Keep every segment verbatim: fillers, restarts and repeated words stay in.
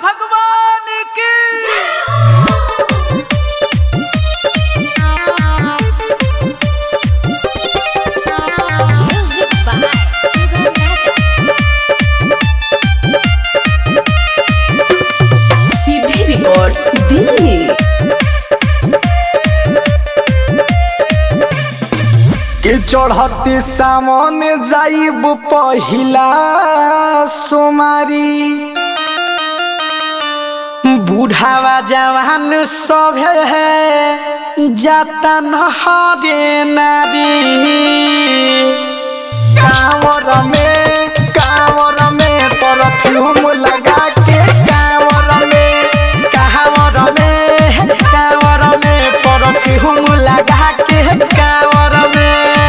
भगवान की। सीधी रिकॉर्ड्स दिल्ली। के चढ़ती सामन जाइब पहिला सोमारी बूढ़ावा जवान सब है जाता नहरे नारी। कांवर में कांवर में परफ्यूम लगा के कांवर में कांवर में कांवर में परफ्यूम लगा के कांवर में।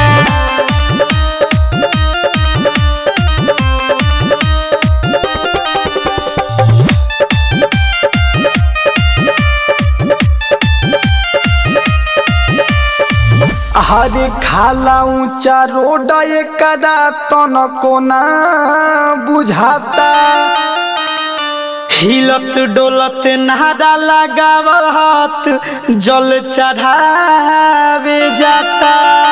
हरे खाला ऊंचा रोड एकरा तनको ना बुझाता। हिलत डोलत नारा लगावत जल चढ़ावे जाता।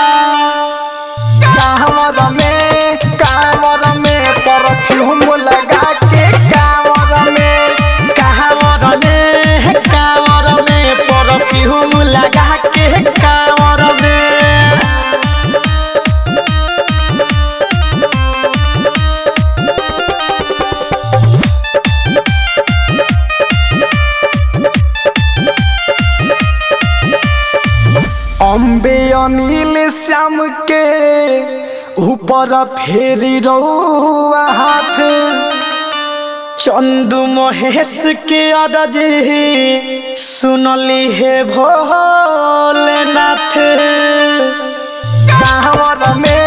कांवर में कांवर में परफ्यूम लगा के कांवर में कांवर में कांवर में परफ्यूम लगा के कांवर में। अम्बे अनिल श्याम के ऊपर फेरी रहुआ हाथ। चंदू महेश के अरज सुनली है भोलेनाथ। कांवर में